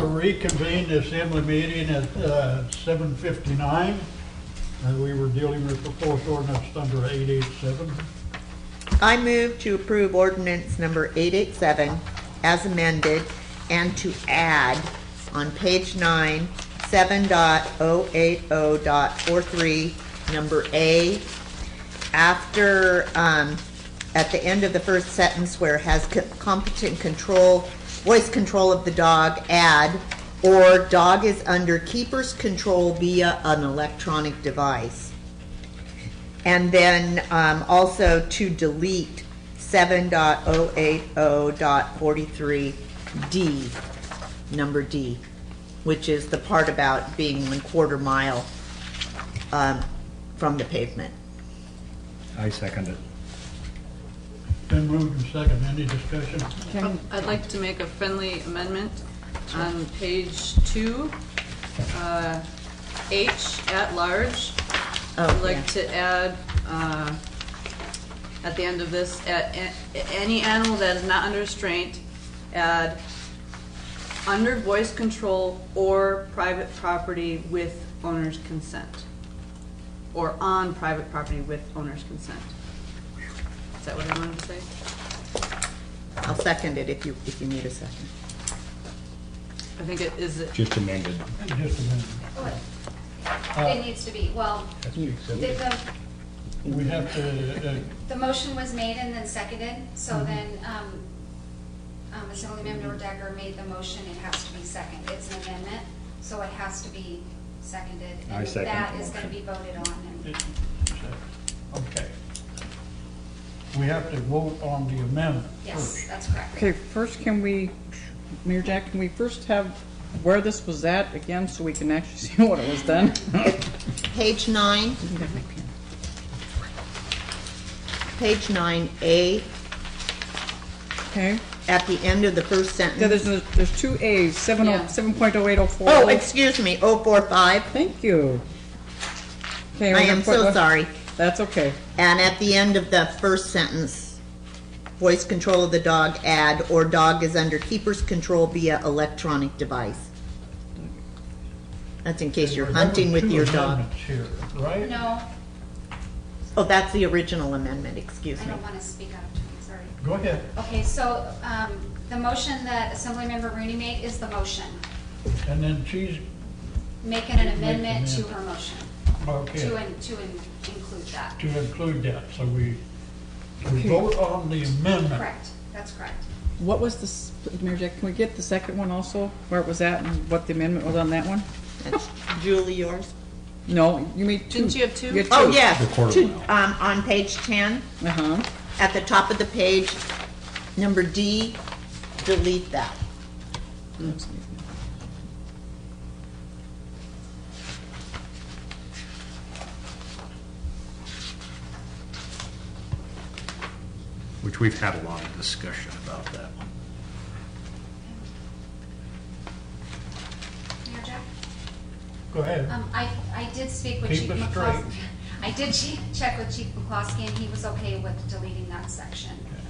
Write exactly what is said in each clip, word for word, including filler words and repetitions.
to reconvene the assembly meeting at uh, seven fifty-nine. Uh, we were dealing with proposed ordinance number eight eighty-seven. I move to approve ordinance number eight eighty-seven as amended and to add on page nine, seven point oh eight oh point forty-three, number A, after, um, at the end of the first sentence where it has co- competent control, voice control of the dog, add, or dog is under keeper's control via an electronic device. And then um, also to delete seven point oh eight oh point forty-three D, number D, which is the part about being one quarter mile um, from the pavement. I second it. Been moved and second. Any discussion? Can- I'd like to make a friendly amendment on page two, uh, H at large. Oh, I'd like yeah. to add, uh, at the end of this, at a- any animal that is not under restraint, add under voice control or private property with owner's consent. Or on private property with owner's consent. Is that what I wanted to say? I'll second it if you, if you need a second. I think it is, it- Just amended. Just a minute. What? Uh, It needs to be, well, That's the, accepted. the, We have to, uh, the motion was made and then seconded, so Mhm. then, um, um, Assemblymember Decker made the motion, it has to be second. It's an amendment, so it has to be seconded. I and second that the is gonna motion. be voted on. and- it- okay. We have to vote on the amendment Yes, first. that's correct. Okay, first can we, Mayor Jack, can we first have where this was at again so we can actually see what it was done? Page nine, page nine A, Okay, at the end of the first yeah, there's, sentence. a- there's two A's, seven Yeah. oh, seven point oh eight oh four. Oh, excuse me, oh four five. Thank you. Okay, I we're gonna am put so one- sorry. That's okay. And at the end of the first sentence, voice control of the dog, add, or dog is under keeper's control via electronic device. That's in case you're There were hunting with two your dog. amendments here, right? No, Oh, that's the original amendment, excuse I me. don't wanna speak out of turn, sorry. Go ahead. Okay, so, um, the motion that Assemblymember Rooney made is the motion, And then she's, making an Make the amendment to amendment. her motion, okay, to, in- to in- include that. to include that, so we, we Okay. vote on the amendment. Correct, that's correct. What was this, Mayor Jack, can we get the second one also, where it was at and what the amendment was on that one? That's Julie, yours? No, you made two. Didn't you have two? had Oh, two. yes, The quarter to, mile. um, on page ten, Uh-huh. at the top of the page, number D, delete that. Which we've had a lot of discussion about that one. Mayor Jack? Go ahead. Um, I, I did speak with Keep Chief it McCloskey. straight. I did che- check with Chief McCloskey, and he was okay with deleting that section.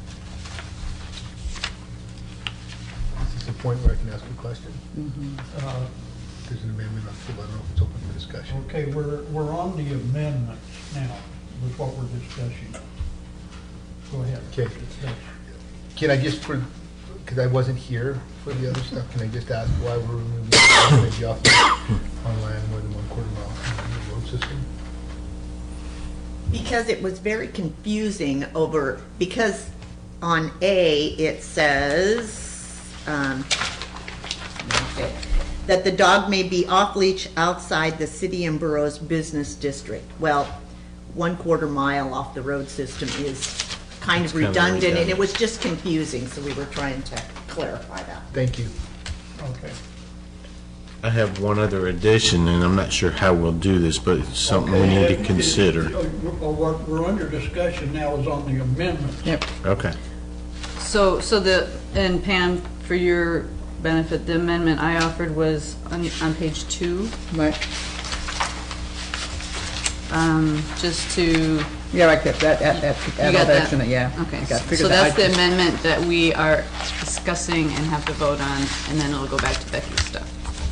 Is this a point where I can ask a question? Uh, There's an amendment on the table, I don't know if it's open for discussion. Okay, we're, we're on the amendments now, with what we're discussing. Go ahead. Okay. Can I just, for, because I wasn't here for the other stuff, can I just ask why we're removing maybe off on land more than one quarter mile in the road system? Because it was very confusing over, because on A, it says, um, okay, that the dog may be off leash outside the city and borough's business district. Well, one quarter mile off the road system is kind of kinda redundant, and it redundant. was just confusing, so we were trying to clarify that. Thank you. Okay. I have one other addition, and I'm not sure how we'll do this, but it's something we Okay, need it- to it- consider. uh, What we're under discussion now is on the amendment. Yep. Okay. So, so the, and Pam, for your benefit, the amendment I offered was on, on page two. Right. Um, just to, Yeah, I kept that, that, that, you that got all that? that in it, yeah. Okay, I got- so figured that's that- the amendment that we are discussing and have to vote on, and then it'll go back to Becky's stuff.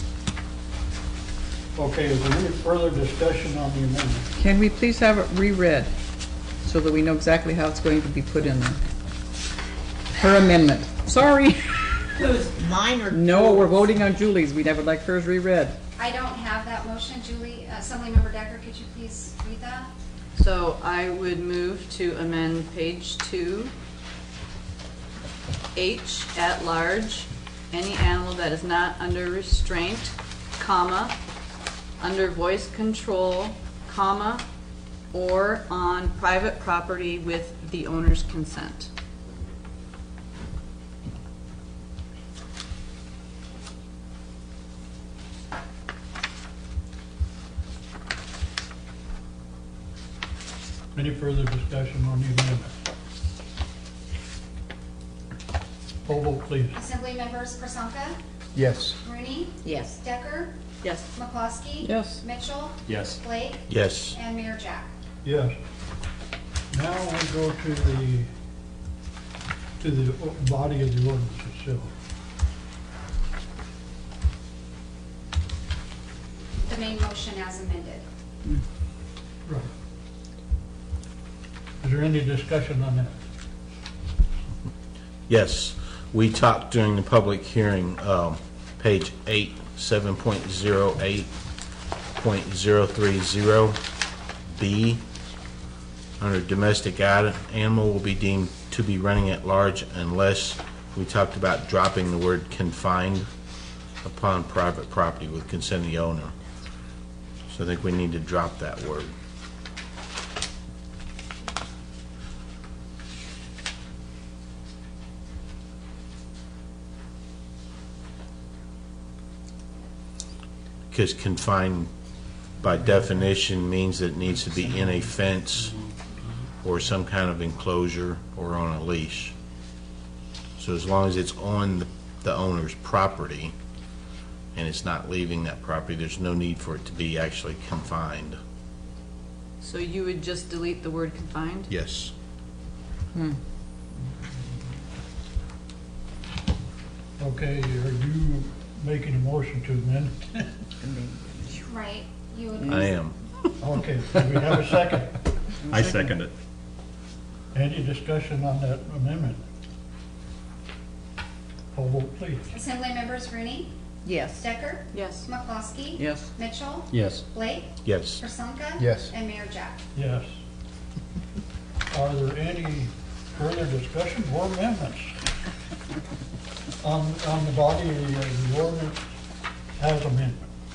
Okay, is there any further discussion on the amendment? Can we please have it reread so that we know exactly how it's going to be put in there? Her amendment. Sorry. Mine or? No, we're voting on Julie's. We'd have like hers reread. I don't have that motion, Julie. Uh, Assemblymember Decker, could you please read that? So I would move to amend page two, H at large, any animal that is not under restraint, comma, under voice control, comma, or on private property with the owner's consent. Any further discussion on the amendment? Poll vote, please. Assemblymembers Prasanta, Yes. Rooney, Yes. Decker, Yes. McCloskey. Yes. Mitchell, Yes. Blake, Yes. and Mayor Jack. Yes. Now we go to the, to the o- body of the ordinance itself. The main motion as amended. Right. Is there any discussion on that? Yes. We talked during the public hearing, um, page eight, seven point zero eight point zero three zero B. Under domestic ad- animal will be deemed to be running at large unless we talked about dropping the word confined upon private property with consent of the owner. So I think we need to drop that word. Because confined by definition means that it needs to be in a fence or some kind of enclosure or on a leash. So as long as it's on the, the owner's property and it's not leaving that property, there's no need for it to be actually confined. So you would just delete the word confined? Yes. Okay, are you making a motion to amend? Right, you would. I am. Okay, do we have a second? I second it. Any discussion on that amendment? Poll vote, please. Assemblymembers Rooney, Yes. Decker, Yes. McCloskey. Yes. Mitchell, Yes. Blake, Yes. Prasanta. Yes. And Mayor Jack. Yes. Are there any further discussion or amendments on, on the body of the uh, the ordinance as amendment?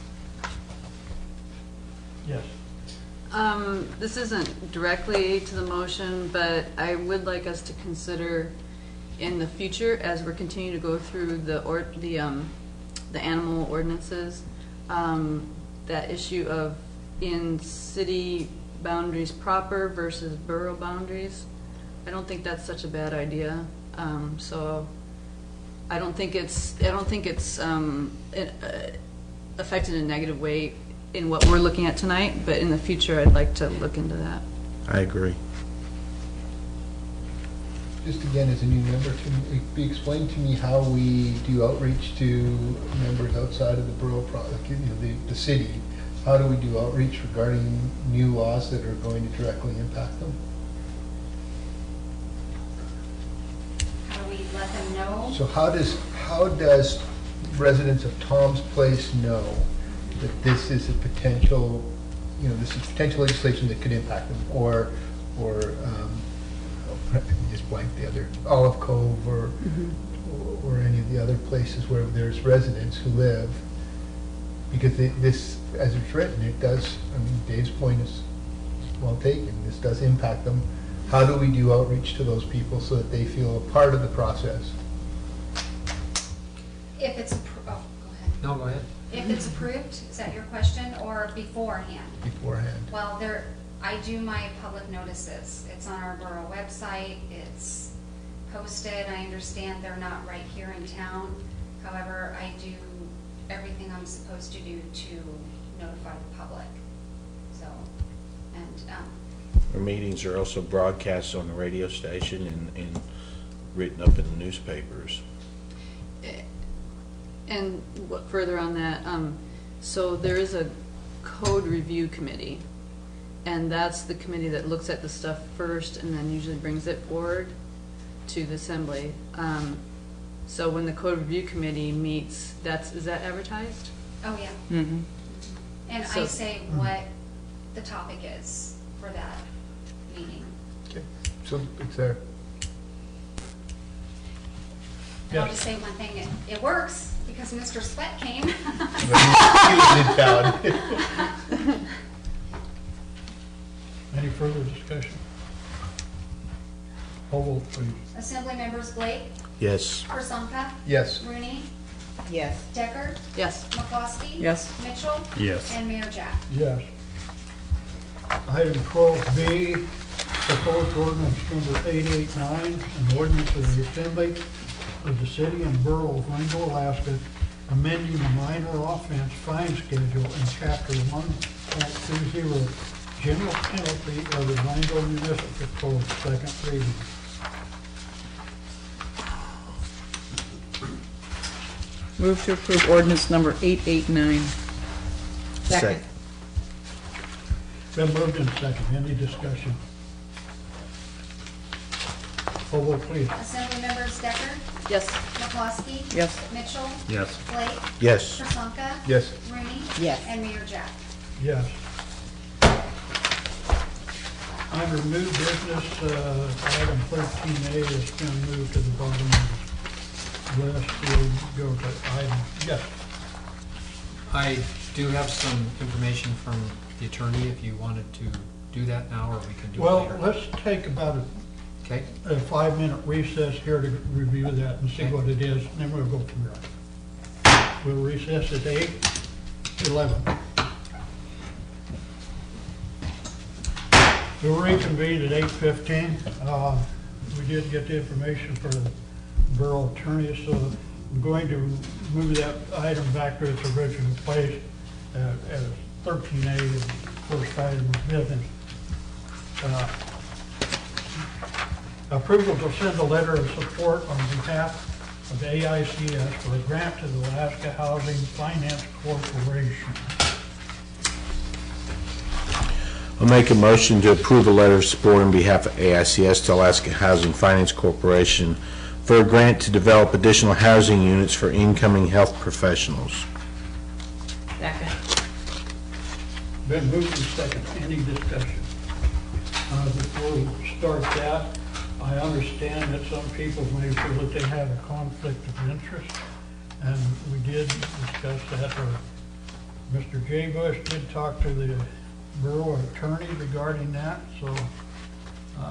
Yes. Um, this isn't directly to the motion, but I would like us to consider in the future, as we're continuing to go through the or, the, um, the animal ordinances, um, that issue of in city boundaries proper versus borough boundaries. I don't think that's such a bad idea. Um, so I don't think it's, I don't think it's, um, it, uh, affected in a negative way in what we're looking at tonight, but in the future, I'd like to look into that. I agree. Just again, as a new member, can it be explained to me how we do outreach to members outside of the borough, pro- like, you know, the, the city? How do we do outreach regarding new laws that are going to directly impact them? How do we let them know? So how does, how does residents of Tom's Place know that this is a potential, you know, this is potential legislation that could impact them? Or, or, um, oh, just blank the other, Olive Cove or, or any of the other places where there's residents who live? Because it- this, as it's written, it does, I mean, Dave's point is well taken, this does impact them. How do we do outreach to those people so that they feel a part of the process? If it's, appro- oh, go ahead. No, go ahead. If it's approved, is that your question, or beforehand? Beforehand. Well, there, I do my public notices. It's on our borough website, it's posted. I understand they're not right here in town. However, I do everything I'm supposed to do to notify the public, so. And, um, Our meetings are also broadcast on the radio station and, and written up in the newspapers. And what further on that, um, so there is a code review committee, and that's the committee that looks at the stuff first and then usually brings it forward to the assembly. Um, so when the code review committee meets, that's, is that advertised? oh, yeah. Mm-hmm. And I So- say what the topic is for that meeting. Okay, so it's there. And I'll Yes. just say one thing, it, it works, because Mister Sweat came. He was in town. Any further discussion? Poll vote, please. Assembly members Blake, Yes. Personika, Yes. Rooney, Yes. Decker, Yes. McCloskey. Yes. Mitchell. Yes. And Mayor Jack. Yes. Item twelve B, proposed ordinance number eight eight nine, an ordinance of the Assembly of the City and Borough of Rainbow, Alaska, amending the minor offense fine schedule in chapter one point two zero, general penalty of the Rainbow Municipal Code, second reading. Move to approve ordinance number eight eight nine. Second. Been moved in second. Any discussion? Poll vote, please. Assembly members Decker, Yes. McCloskey. Yes. Mitchell. Yes. Blake. Yes. Personika. Yes. Rooney. Yes. And Mayor Jack. Yes. Under new business, uh, item thirteen A has been moved to the bottom of the list. We'll go to item, yes. I do have some information from the attorney, if you wanted to do that now, or we can do it Well, later. let's take about Okay, a, a five-minute recess here to review that and see Okay. what it is, and then we'll go from there. We'll recess at eight eleven. We'll reconvene at eight fifteen. Uh, we did get the information for the borough attorney, so I'm going to move that item back to its original place uh, as thirteen A, the first item of business. Uh, Approval to send a letter of support on behalf of A I C S for a grant to the Alaska Housing Finance Corporation. I'll make a motion to approve a letter of support on behalf of A I C S to Alaska Housing Finance Corporation for a grant to develop additional housing units for incoming health professionals. Second. Been moved and second. Any discussion? Uh, Before we start that, I understand that some people may feel that they have a conflict of interest, and we did discuss that, or Mister J. Bush did talk to the borough attorney regarding that, so uh,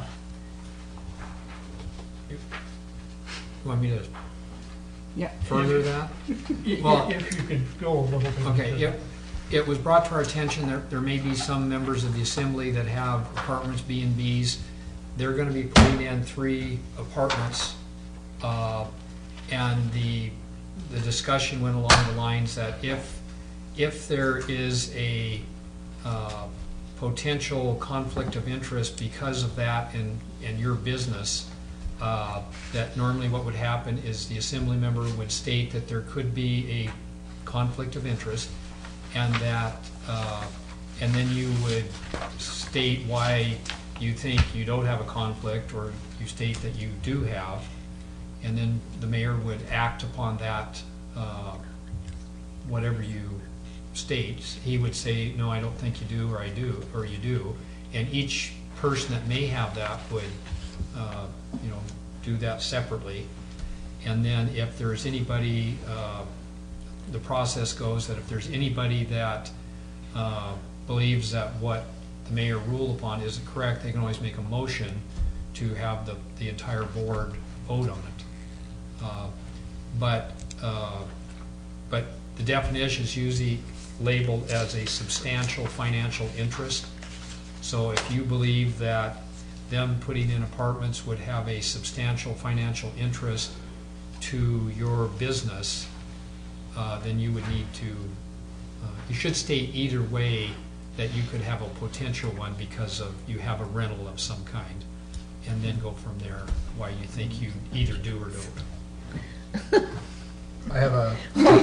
you want me to Yeah. further that? i- Well- if you could go a little bit. Okay, into it, it was brought to our attention that there may be some members of the assembly that have apartments, B and Bs. They're gonna be putting in three apartments, uh, and the, the discussion went along the lines that if, if there is a, uh, potential conflict of interest because of that in, in your business, uh, that normally what would happen is the assembly member would state that there could be a conflict of interest, and that, uh, and then you would state why you think you don't have a conflict, or you state that you do have, and then the mayor would act upon that, uh, whatever you state. He would say, no, I don't think you do, or I do, or you do, and each person that may have that would, uh, you know, do that separately. And then if there's anybody, uh, the process goes that if there's anybody that uh, believes that what the mayor ruled upon isn't correct, they can always make a motion to have the, the entire board vote on it. Uh, But, uh, but the definition is usually labeled as a substantial financial interest. So if you believe that them putting in apartments would have a substantial financial interest to your business, uh, then you would need to, uh, you should state either way that you could have a potential one because of, you have a rental of some kind, and then go from there, why you think you either do or don't. I have a,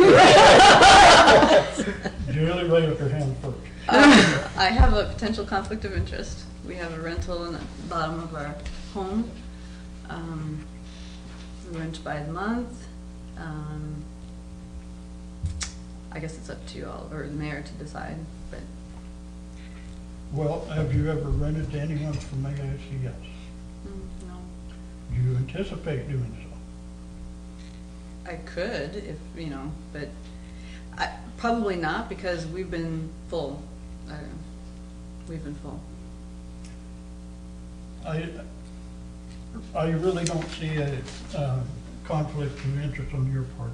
Julie, raise up your hand first. I have a potential conflict of interest. We have a rental in the bottom of our home. Um, we rent by the month. Um, I guess it's up to you all, or the mayor, to decide, but Well, have you ever rented to anyone from A I C S? mm, no. Do you anticipate doing so? I could, if, you know, but I, probably not, because we've been full. Uh, We've been full. I, I really don't see a uh, conflict of interest on your part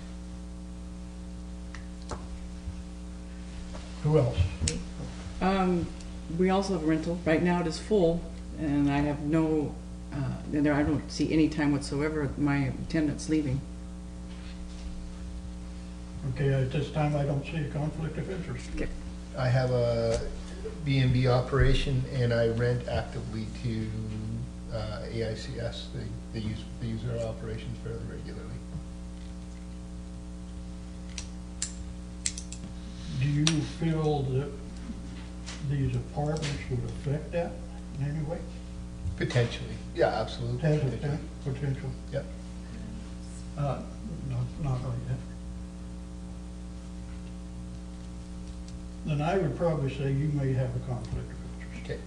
then. Who else? Um, we also have a rental. Right now it is full, and I have no, uh, there, I don't see any time whatsoever my tenant's leaving. Okay, at this time, I don't see a conflict of interest. Okay. I have a B and B operation, and I rent actively to uh, A I C S. They, they use, they use our operations fairly regularly. Do you feel that these apartments would affect that in any way? Potentially, yeah, absolutely. Has it that potential? Yep. Uh, not, not right yet. Then I would probably say you may have a conflict of interest. Okay.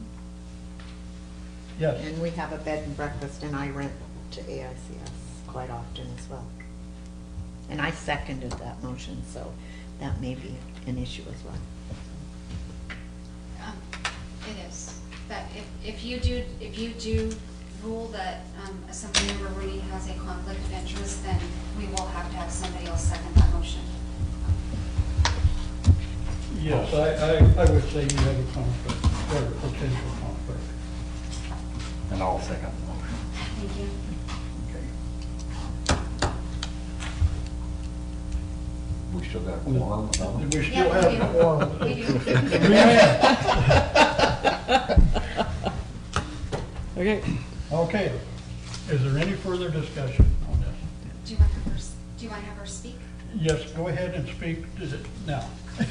Yes, And we have a bed and breakfast, and I rent to A I C S quite often as well. And I seconded that motion, so that may be an issue as well. Um, It is, but if, if you do, if you do rule that um, Assembly Member Rooney has a conflict of interest, then we will have to have somebody else second that motion. yes, I, I, I would say you have a conflict, or a potential conflict. And I'll second the motion. Thank you. We still got a quorum, no? We still Yeah, have we a do. quorum. We do. We have. Okay. Okay, is there any further discussion on this? Do you want her, do you want to have her speak? Yes, go ahead and speak to it now.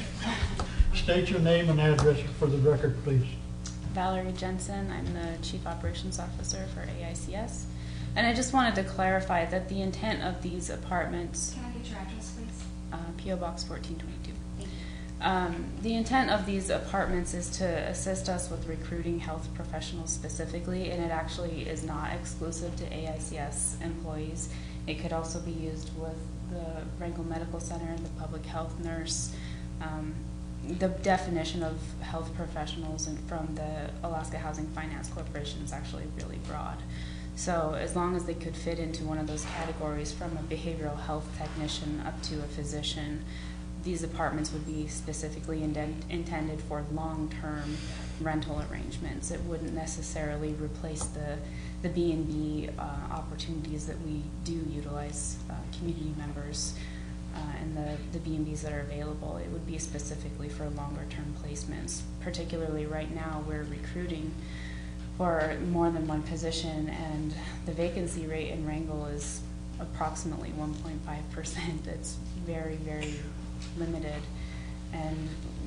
State your name and address for the record, please. Valerie Jensen. I'm the Chief Operations Officer for A I C S. And I just wanted to clarify that the intent of these apartments, Can I get your address, please? uh, P O Box fourteen twenty-two. Thank you. Um, the intent of these apartments is to assist us with recruiting health professionals specifically, and it actually is not exclusive to A I C S employees. It could also be used with the Wrangell Medical Center, the public health nurse. Um, the definition of health professionals and from the Alaska Housing Finance Corporation is actually really broad. So as long as they could fit into one of those categories, from a behavioral health technician up to a physician, these apartments would be specifically indent- intended for long-term rental arrangements. It wouldn't necessarily replace the the B and B uh, opportunities that we do utilize, uh, community members, uh, and the, the B and Bs that are available. It would be specifically for longer-term placements. Particularly right now, we're recruiting for more than one position, and the vacancy rate in Wrangell is approximately one point five percent. It's very, very limited, and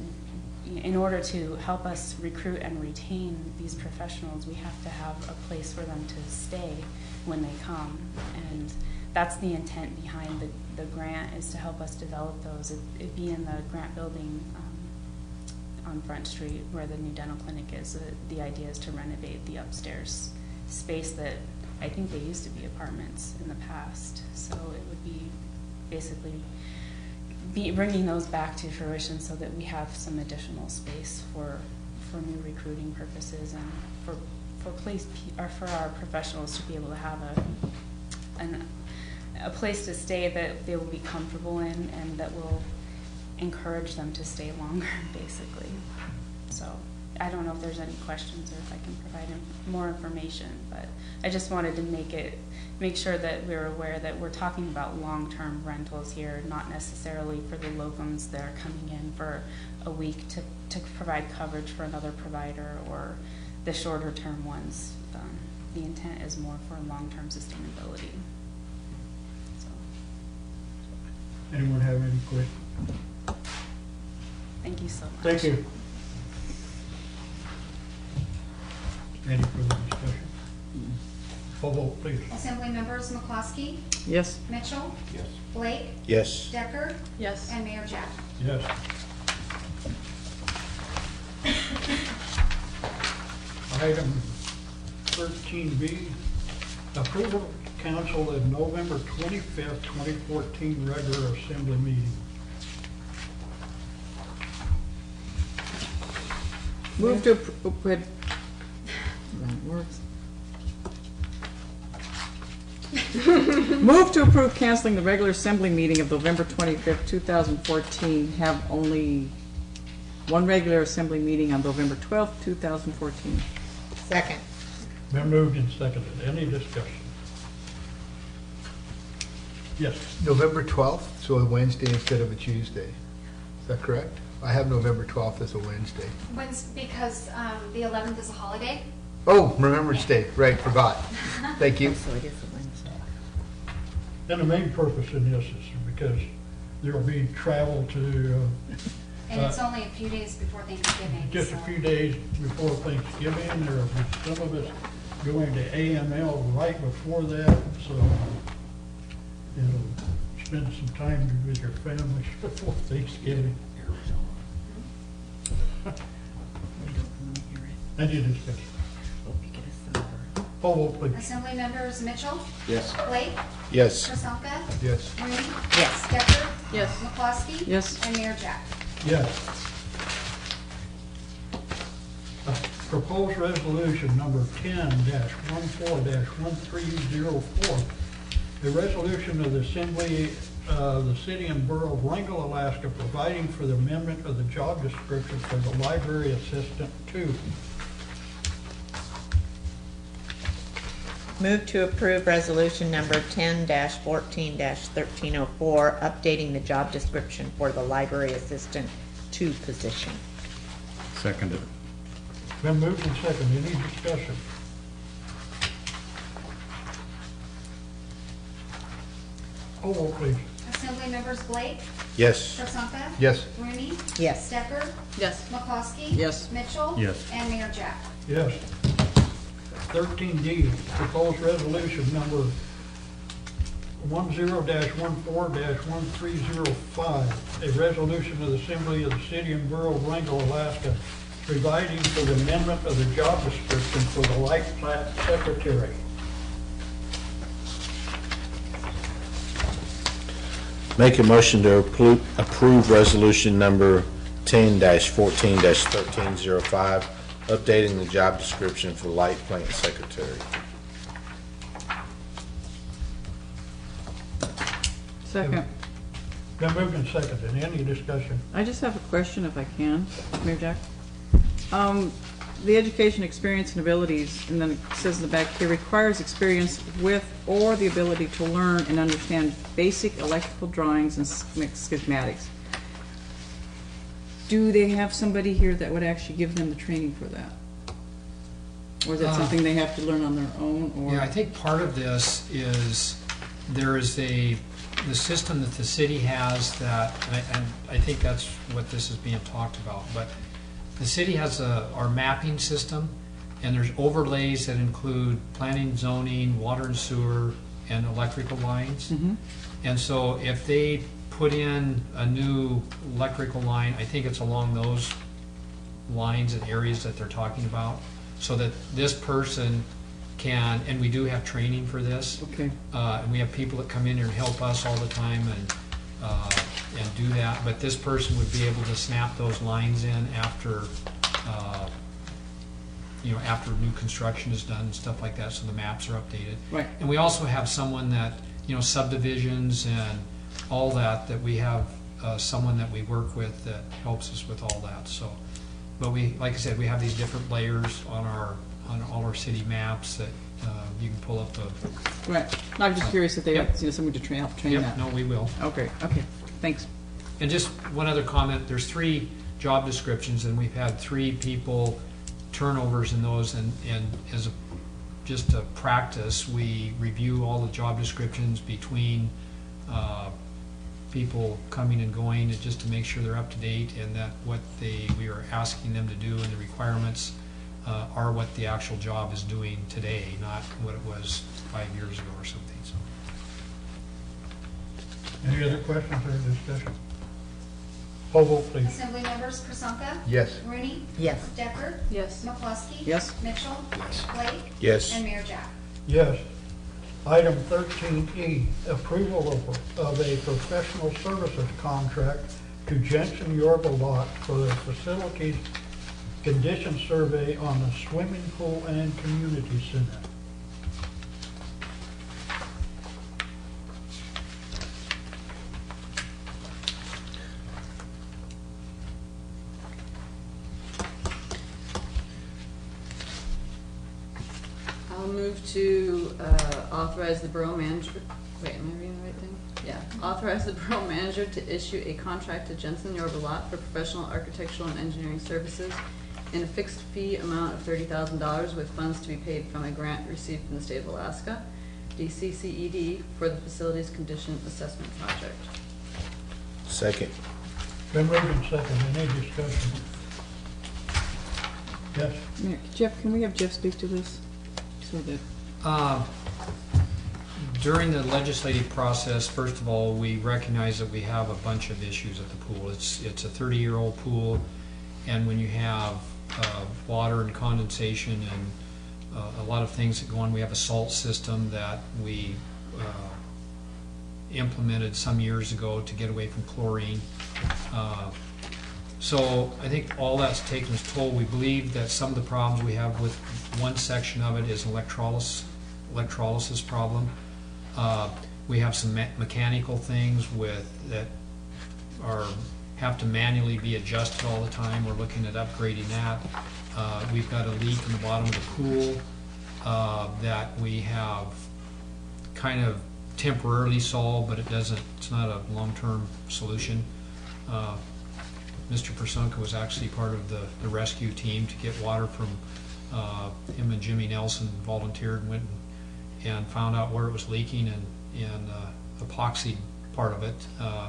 in order to help us recruit and retain these professionals, we have to have a place for them to stay when they come, and that's the intent behind the, the grant, is to help us develop those. It, it be in the grant building um, on Front Street where the new dental clinic is. Uh, the idea is to renovate the upstairs space that I think they used to be apartments in the past, so it would be basically be bringing those back to fruition so that we have some additional space for for new recruiting purposes, and for for place or for our professionals to be able to have a an, a place to stay that they will be comfortable in, and that will encourage them to stay longer, basically. So I don't know if there's any questions or if I can provide in- more information, but I just wanted to make it, make sure that we're aware that we're talking about long-term rentals here, not necessarily for the locums that are coming in for a week to, to provide coverage for another provider, or the shorter-term ones. Um, the intent is more for long-term sustainability. So, Anyone have any questions? thank you so much. Thank you. Any further discussion? Full vote, please. Assembly members McCloskey, Yes. Mitchell, Yes. Blake, Yes. Decker, Yes. and Mayor Jack. Yes. Item thirteen B, approval of council of November twenty-fifth, twenty fourteen regular assembly meeting. Move to, appro- oh, go ahead. That works. Move to approve canceling the regular assembly meeting of November twenty-fifth, two thousand fourteen. Have only one regular assembly meeting on November twelfth, two thousand fourteen. Second. Been moved and seconded. Any discussion? Yes. November twelfth, so a Wednesday instead of a Tuesday. Is that correct? I have November twelfth as a Wednesday. When's, because um, the eleventh is a holiday. Oh, Remembrance Day, right, forgot. Thank you. So it is a Wednesday. And the main purpose in this is because there will be travel to, uh, And it's only a few days before Thanksgiving. just a so- few days before Thanksgiving. There will be some of us going to A M L right before that, so you'll spend some time with your families before Thanksgiving. Any discussion? Hope you get a supper. Full vote, please. Assembly members Mitchell, Yes. Blake, Yes. Krasnka, Yes. Rooney, Yes. Decker, Yes. McCloskey. Yes. And Mayor Jack. Yes. Uh, Proposed resolution number ten dash one four dash one three zero four. A resolution of the Assembly of the City and Borough of Wrangell, Alaska, providing for the amendment of the job description for the library assistant two. Move to approve resolution number ten fourteen thirteen oh four, updating the job description for the library assistant two position. Seconded. Been moved and seconded. Any discussion? Full vote, please. Assembly members Blake, Yes. Krasnka. Yes. Rooney, Yes. Decker, Yes. McCloskey. Yes. Mitchell. Yes. And Mayor Jack. Yes. Thirteen D, proposed resolution number one zero dash one four dash one three zero five, a resolution of the Assembly of the City and Borough of Wrangell, Alaska, providing for the amendment of the job description for the light plant secretary. Make a motion to appro- approve resolution number ten fourteen thirteen oh five, updating the job description for light plant secretary. Second. Been moved and seconded. Any discussion? I just have a question if I can, Mayor Jack. Um, the education, experience, and abilities, and then it says in the back here, requires experience with or the ability to learn and understand basic electrical drawings and schematics. Do they have somebody here that would actually give them the training for that? Or is that Uh, something they have to learn on their own, or? Yeah, I think part of this is, there is a, the system that the city has that, and I, and I think that's what this is being talked about, but the city has a, our mapping system, and there's overlays that include planning, zoning, water and sewer, and electrical lines. Mhm. And so if they put in a new electrical line, I think it's along those lines and areas that they're talking about, so that this person can, and we do have training for this, Okay, uh, and we have people that come in here and help us all the time and, uh, and do that, but this person would be able to snap those lines in after, uh, you know, after new construction is done and stuff like that, so the maps are updated. right. And we also have someone that, you know, subdivisions and all that, that we have uh, someone that we work with that helps us with all that. So but we, like I said, we have these different layers on our, on all our city maps that uh, you can pull up the. Right. No, I'm just curious if they have, Yep. you know, someone to train, help train Yep, that. no, we will. Okay, okay, thanks. And just one other comment, there's three job descriptions, and we've had three people turnovers in those, and, and as a, just a practice, we review all the job descriptions between uh, people coming and going, and just to make sure they're up to date, and that what they, we are asking them to do and the requirements uh, are what the actual job is doing today, not what it was five years ago or something, so. Any other questions or discussion? Poll vote, please. Assembly members Prasanta? Yes. Rooney? Yes. Decker? Yes. McCluskey? Yes. Mitchell? Yes. Blake? Yes. And Mayor Jack? Yes. Item thirteen E, approval of, of a professional services contract to Jensen Yorba Lot for the facilities condition survey on the swimming pool and community center. I'll move to uh, authorize the borough manager, wait, am I reading the right thing? Yeah, authorize the borough manager to issue a contract to Jensen Yorba Lot for professional architectural and engineering services in a fixed fee amount of thirty thousand dollars with funds to be paid from a grant received from the state of Alaska, D C C E D, for the facilities condition assessment project. Second. Been moved and seconded. Any discussion? Yes. Mayor, Jeff, can we have Jeff speak to this? So that, Uh, During the legislative process, first of all, we recognize that we have a bunch of issues at the pool. It's, it's a thirty-year-old pool, and when you have uh, water and condensation and uh, a lot of things that go on, we have a salt system that we uh, implemented some years ago to get away from chlorine. Uh, So I think all that's taken its toll. We believe that some of the problems we have with one section of it is electrolysis, electrolysis problem. Uh, we have some me mechanical things with that are have to manually be adjusted all the time. We're looking at upgrading that. Uh, we've got a leak in the bottom of the pool uh, that we have kind of temporarily solved, but it doesn't. It's not a long-term solution. Uh, Mister Persunka was actually part of the, the rescue team to get water from uh, him and Jimmy Nelson volunteered and went and, and found out where it was leaking and, and uh, epoxied part of it. Uh,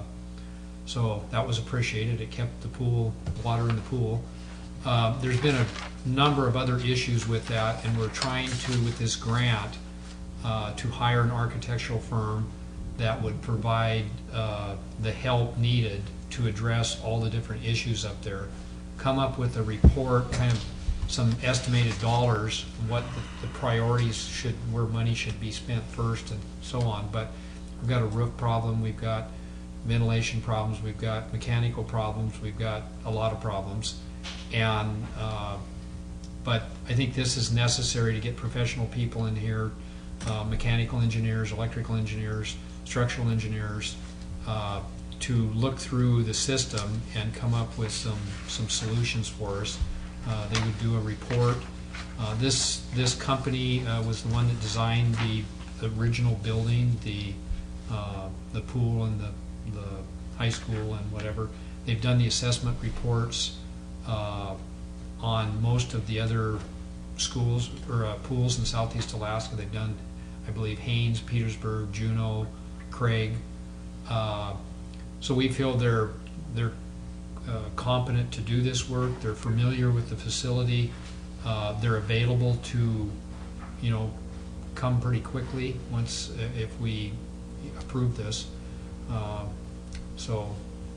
so that was appreciated. It kept the pool, water in the pool. Uh, there's been a number of other issues with that, and we're trying to, with this grant, uh, to hire an architectural firm that would provide uh, the help needed to address all the different issues up there, come up with a report, kind of some estimated dollars, what the, the priorities should, where money should be spent first and so on. But we've got a roof problem, we've got ventilation problems, we've got mechanical problems, we've got a lot of problems. And, uh, but I think this is necessary to get professional people in here, uh, mechanical engineers, electrical engineers, structural engineers, uh, to look through the system and come up with some, some solutions for us. Uh, they would do a report. Uh, this, this company uh, was the one that designed the, the original building, the, uh, the pool and the, the high school and whatever. They've done the assessment reports uh, on most of the other schools or uh, pools in Southeast Alaska. They've done, I believe, Haines, Petersburg, Juneau, Craig. Uh, So we feel they're they're uh, competent to do this work. They're familiar with the facility. Uh, they're available to, you know, come pretty quickly once if we approve this. Uh, so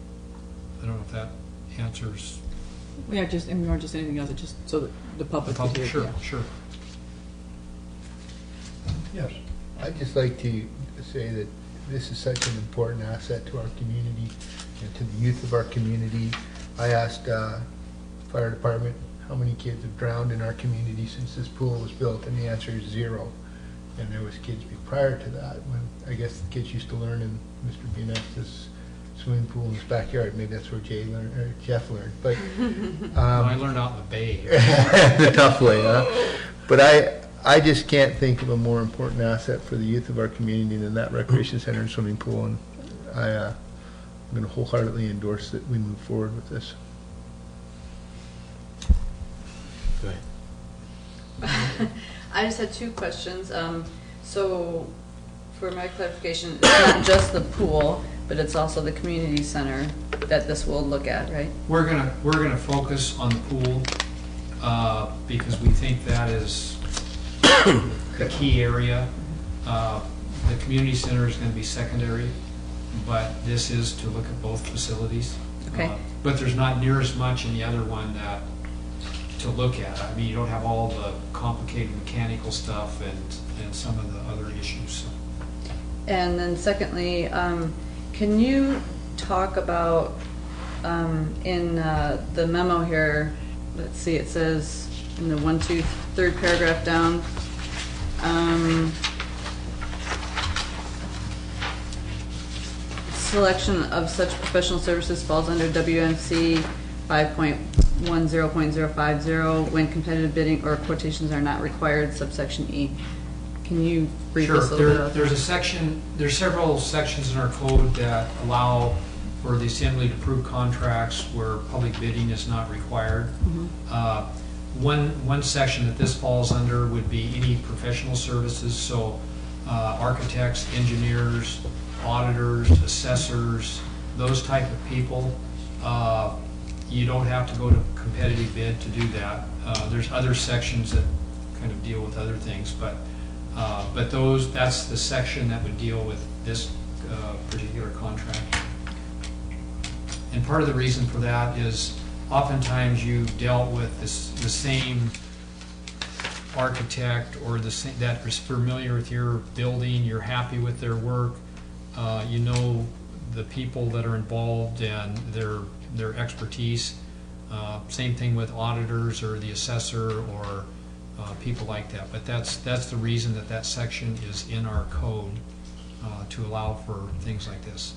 I don't know if that answers. yeah, just, and we weren't just anything else, just so that the The public could public, hear. sure, yeah. sure. Yes. I'd just like to say that this is such an important asset to our community and to the youth of our community. I asked uh, fire department how many kids have drowned in our community since this pool was built, and the answer is zero. And there was kids prior to that when I guess the kids used to learn in Mister Bianes's swimming pool in his backyard. Maybe that's where Jay learned, or Jeff learned, but. Well, I um, learned out in the bay. the tough way, huh? But I, I just can't think of a more important asset for the youth of our community than that recreation center and swimming pool, and I, uh, I'm going to wholeheartedly endorse that we move forward with this. Go ahead. I just had two questions. Um, so, for my clarification, it's not just the pool, but it's also the community center that this will look at, right? We're gonna, we're gonna focus on the pool, uh, because we think that is the key area. Uh, the community center is gonna be secondary, but this is to look at both facilities. Okay. Uh, But there's not near as much in the other one that, to look at. I mean, you don't have all the complicated mechanical stuff and, and some of the other issues, so. And then secondly, um, can you talk about, um, in uh, the memo here, let's see, it says in the one, two, third paragraph down, um, selection of such professional services falls under W M C five point one zero point zero five zero when competitive bidding or quotations are not required, subsection E. Can you brief Sure, us a little there, bit? there's a section, there's several sections in our code that allow for the assembly to approve contracts where public bidding is not required. Uh, One, one section that this falls under would be any professional services, so uh, architects, engineers, auditors, assessors, those type of people. Uh, You don't have to go to competitive bid to do that. Uh, There's other sections that kind of deal with other things, but Uh, but those, that's the section that would deal with this uh, particular contract. And part of the reason for that is oftentimes you dealt with this, the same architect or the same, that is familiar with your building, you're happy with their work, uh, you know the people that are involved and their, their expertise. Uh, same thing with auditors or the assessor or Uh, people like that, but that's that's the reason that that section is in our code uh, to allow for things like this.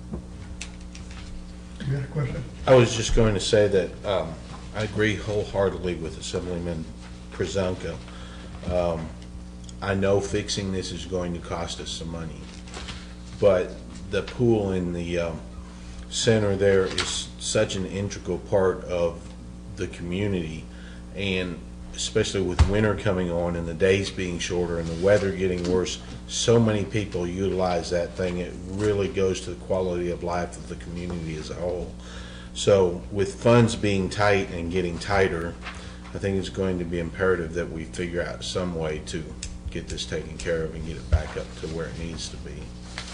You got a question? I was just going to say that um, I agree wholeheartedly with Assemblyman Przanka. Um, I know fixing this is going to cost us some money, but the pool in the um, center there is such an integral part of the community, and especially with winter coming on and the days being shorter and the weather getting worse, so many people utilize that thing. It really goes to the quality of life of the community as a whole. So with funds being tight and getting tighter, I think it's going to be imperative that we figure out some way to get this taken care of and get it back up to where it needs to be.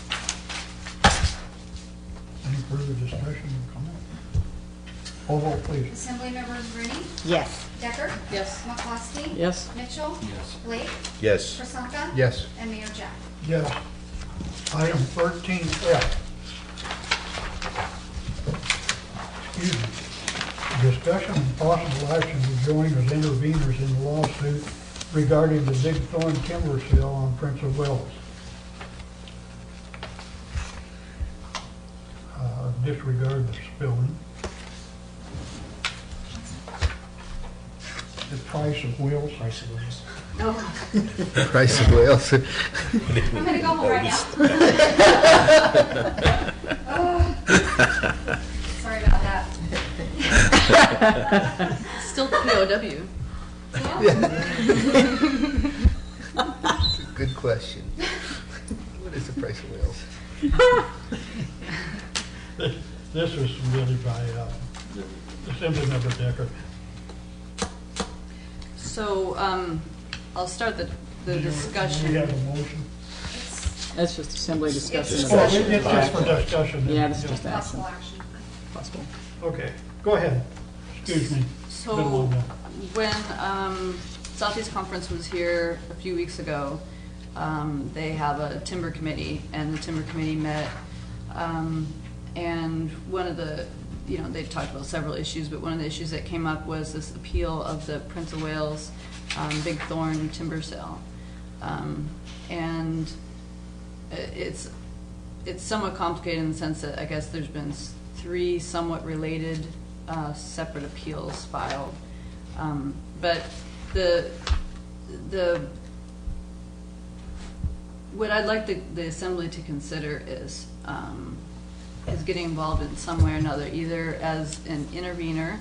Any further discussion or comment? Roll call, please. Assembly members Rooney, Yes. Decker, Yes. McCloskey, Yes. Mitchell, Yes. Blake, Yes. Prasanta, Yes. and Mayor Jack. Yes. Item thirteen F. Excuse me. Discussion and possible action to join as interveners in the lawsuit regarding the Big Thorn timber sale on Prince of Wales. Uh, disregard the spelling. The price of wheels. Price of wheels. Price of Wales. I'm gonna go home right now. Oh. Sorry about that. Still P O W. It's a good question. What is the price of Wales? This was submitted by uh, Assemblymember Decker. So, um, I'll start the, the Do you- discussion. Do we have a motion? That's just assembly discussion. It's- Oh, of it- it's just for action. discussion. Yeah, this is just action, Possible action. possible. Okay, go ahead. Excuse me. Been a So, little bit. when um, Southeast Conference was here a few weeks ago, um, they have a timber committee, and the timber committee met, um, and one of the, you know, they talked about several issues, but one of the issues that came up was this appeal of the Prince of Wales um, Big Thorn timber sale. Um, and it's it's somewhat complicated in the sense that I guess there's been s- three somewhat related uh, separate appeals filed. Um, But the, the, what I'd like the, the assembly to consider is, um, is getting involved in some way or another, either as an intervener,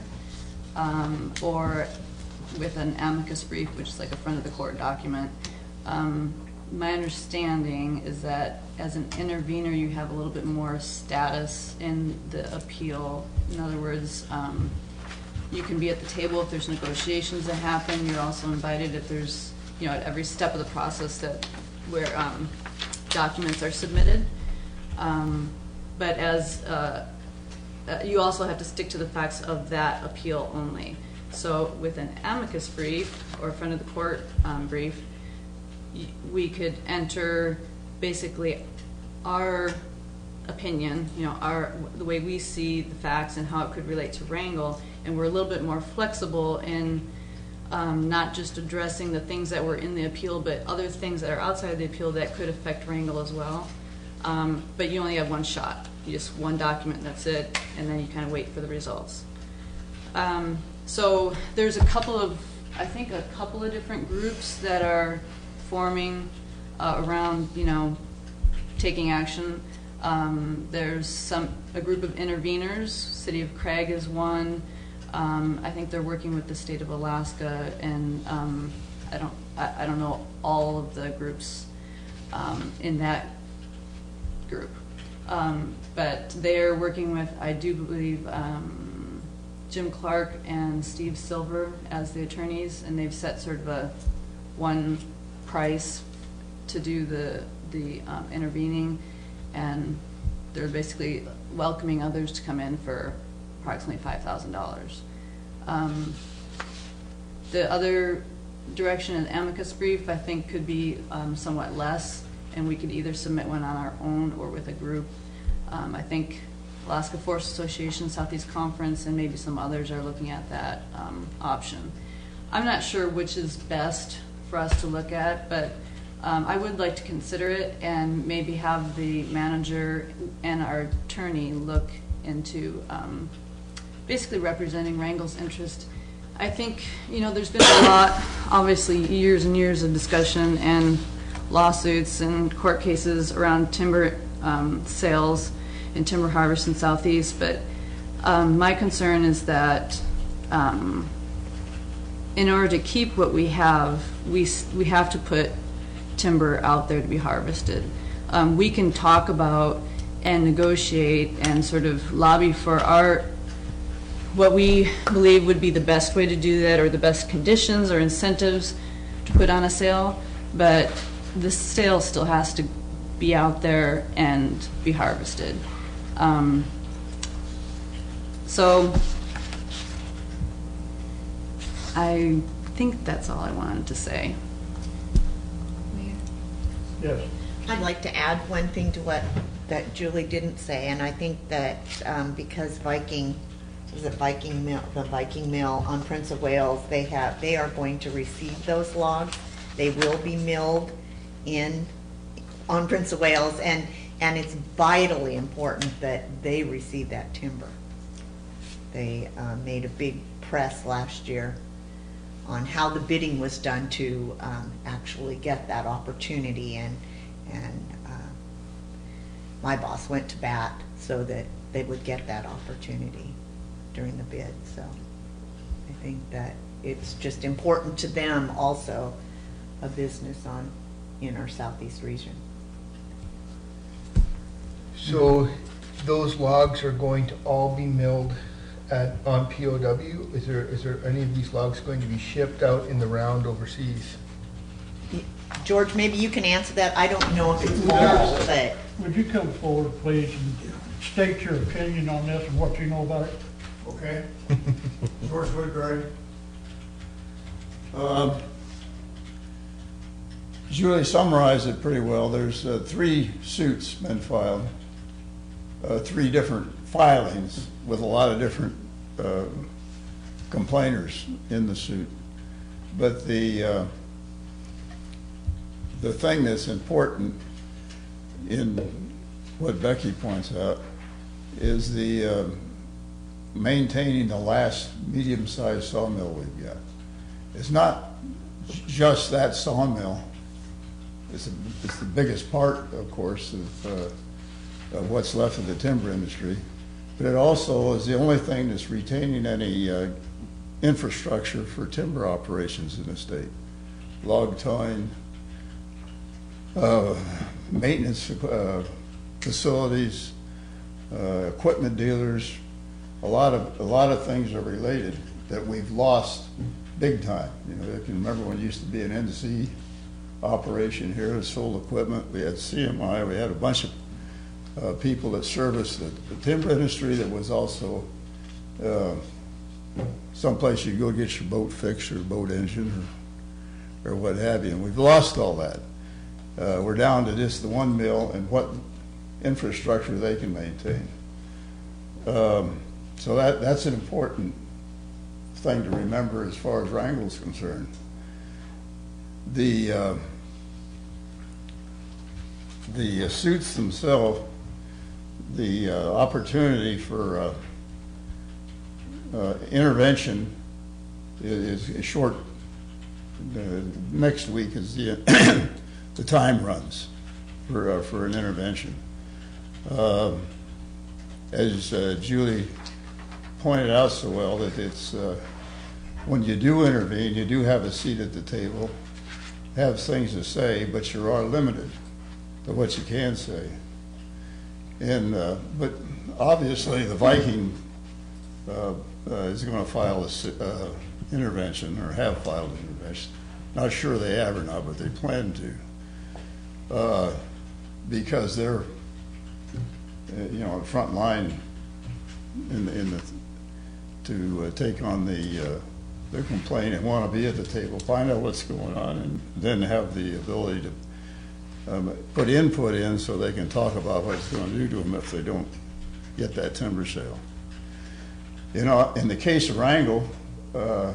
um, or with an amicus brief, which is like a front of the court document. Um, my understanding is that as an intervener, you have a little bit more status in the appeal. In other words, um, you can be at the table if there's negotiations that happen. You're also invited if there's, you know, at every step of the process that where um, documents are submitted. Um, but as uh, uh, you also have to stick to the facts of that appeal only. So with an amicus brief or front of the court um, brief, y- we could enter basically our opinion, you know, our the way we see the facts and how it could relate to Wrangell, and we're a little bit more flexible in um, not just addressing the things that were in the appeal, but other things that are outside of the appeal that could affect Wrangell as well. Um, but you only have one shot. You just one document, and that's it, and then you kind of wait for the results. Um, so there's a couple of, I think, a couple of different groups that are forming uh, around, you know, taking action. Um, there's some a group of interveners. City of Craig is one. Um, I think they're working with the state of Alaska, and um, I don't I, I don't know all of the groups um, in that group, um, but they're working with, I do believe, um, Jim Clark and Steve Silver as the attorneys, and they've set sort of a one price to do the the um, intervening. And they're basically welcoming others to come in for approximately five thousand dollars. Um, the other direction, an amicus brief, I think could be um, somewhat less, and we could either submit one on our own or with a group. Um, I think Alaska Forest Association, Southeast Conference, and maybe some others are looking at that um, option. I'm not sure which is best for us to look at, but Um, I would like to consider it and maybe have the manager and our attorney look into um, basically representing Wrangell's interest. I think, you know, there's been a lot, obviously, years and years of discussion and lawsuits and court cases around timber um, sales and timber harvest in Southeast, but um, my concern is that um, in order to keep what we have, we we have to put timber out there to be harvested. Um, we can talk about and negotiate and sort of lobby for our what we believe would be the best way to do that, or the best conditions or incentives to put on a sale, but the sale still has to be out there and be harvested. Um, so I think that's all I wanted to say. Yes. I'd like to add one thing to what that Julie didn't say, and I think that um, because Viking, is it Viking Mill, the Viking Mill on Prince of Wales, they have, they are going to receive those logs. They will be milled in on Prince of Wales, and and it's vitally important that they receive that timber. They uh, made a big press last year on how the bidding was done to um, actually get that opportunity, and and uh, my boss went to bat so that they would get that opportunity during the bid. So I think that it's just important to them also, a business on in our Southeast region. So those logs are going to all be milled at, on P O W? Is there, is there any of these logs going to be shipped out in the round overseas? George, maybe you can answer that. I don't know if it's all, but Would you come forward, please, and state your opinion on this and what you know about it? Okay. George Woodbury. Um, Julie summarized it pretty well. There's uh, three suits been filed, uh, three different filings with a lot of different uh, complainers in the suit. But the uh, the thing that's important in what Becky points out, is the uh, maintaining the last medium-sized sawmill we've got. It's not just that sawmill. It's, a, it's the biggest part, of course, of, uh, of what's left of the timber industry. But it also is the only thing that's retaining any uh, infrastructure for timber operations in the state. Log towing, uh, maintenance uh, facilities, uh, equipment dealers. A lot of a lot of things are related that we've lost big time. You know, if you remember when it used to be an N C operation here, it sold equipment. We had C M I. We had a bunch of uh, people that serviced the, the timber industry. That was also uh, someplace you go get your boat fixed or boat engine or, or what have you. And we've lost all that. Uh, we're down to just the one mill and what infrastructure they can maintain. Um, so that that's an important thing to remember as far as Wrangell's concerned. The uh, the uh, suits themselves, the uh, opportunity for uh, uh, intervention is, is short. Uh, next week is the the time runs for uh, for an intervention. Uh, as uh, Julie pointed out so well, that it's uh, when you do intervene, you do have a seat at the table, have things to say, but you are limited to what you can say. And uh, but obviously the Viking uh, uh, is going to file a uh, intervention, or have filed an intervention. Not sure they have or not, but they plan to, uh, because they're uh, you know the front line in the, in the to uh, take on the uh, the complaint and want to be at the table, find out what's going on, and then have the ability to um, put input in so they can talk about what it's going to do to them if they don't get that timber sale. You know, in the case of Wrangell, uh,